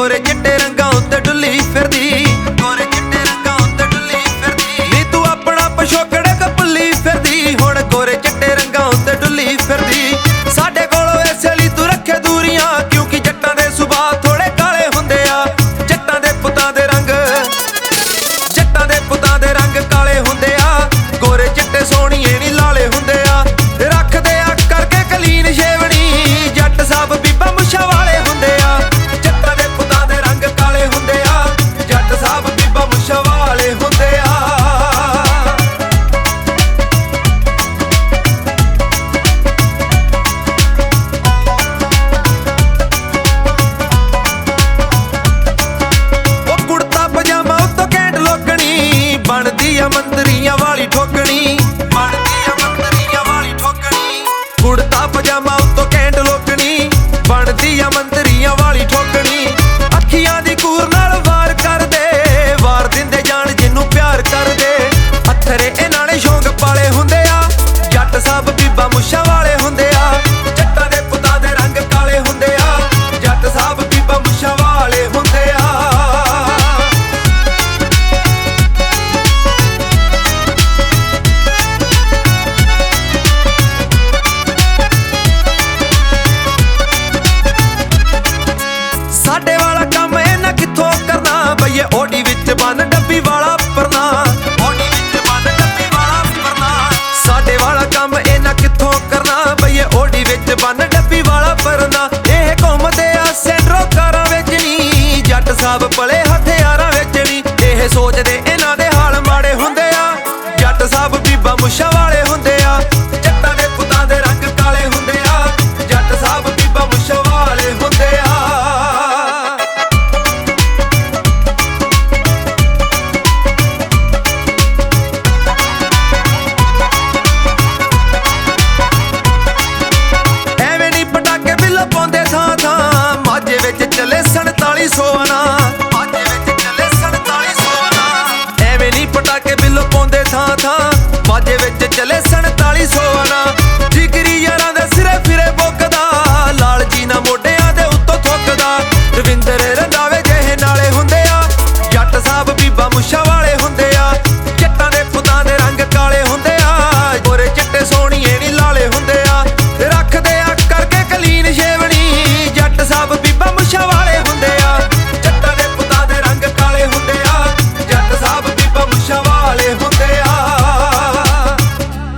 गोरे चिट्टे रंगां उत्ते डुल्ली फिरदी, गोरे चिट्टे रंगां उत्ते डुल्ली फिरदी। नी तू अपना पछोकड़ कपली फिरदी, हुण गोरे चिट्टे रंगां उत्ते डुल्ली फिरदी। साडे कोलों इसे लई तू रखे दूरियां, क्योंकि जट्टां दे सुभाऽ थोड़े काले हुंदे आ। जट्टां दे पुत्तां दे रंग, जट्टां दे पुत्तां दे रंग काले हुंदे आ। गोरे चिट्टे सोहणीए नी लाले हुंदे आ। रखदे आ करके कलीन शेवणी, जट सब बीबा मुछां वाले हुंदे आ। जट्टां दे पुत्तां दे रंग काले हुंदे आ, जट सब बीबा मुछां वाले हुंदे आ। बनदी आ मंदरियां वाली ठोकनी, बनदी आ मंदरियां वाली ठोकनी। कुड़ता पजामा उत्तों कैंट लोकनी, बनदी आ मंदरियां वाली ठोकनी। अखियां दी कूर नाल वार कर दे, वार दिंदे जान जिन्नू प्यार कर दे। हत्थरे इन्हां ने शौक पाले हुंदे आ, जट सब बीबा मुछां वाले हुंदे आ। जट्टां दे पुत्तां दे रंग काले हुंदे आ, जट सब बीबा मुछां वाले हुंदे आ। साडे वाला काम इन्हां कित्थों करना, बईए ओडी विच बन डब्बी वाला परना, ओडी विच बन डब्बी वाला परना। साडे वाला काम इन्हां कित्थों करना, बईए ओडी विच बन डब्बी वाला परना। इह घुमदे आ सैंडरो कारां विच नी, जट साहब पले हथियारां विच नी। इह सोचदे इन्हां दे हाल माड़े हुंदे आ, जट साहब बीबा मुछां वाले हुंदे आ। जट्टां दे पुत्तां दे रंग काले हुंदे आ, जट साहब बीबा मुछां वाले हुंदे आ। चले 4700 आना, माझे विच चले 4700 आना। एवें नी पटाके बिल्लो पाउंदे थां थां, माझे विच चले 4700 आना। जिगरी यारां दे सिरे फिरे बुकदा, लाल जी ना मोढियां दे उत्तों थुकदा। रविंदर रंधावे जेहे नाले हुंदे आ, जट साहब बीबा मुछां वाले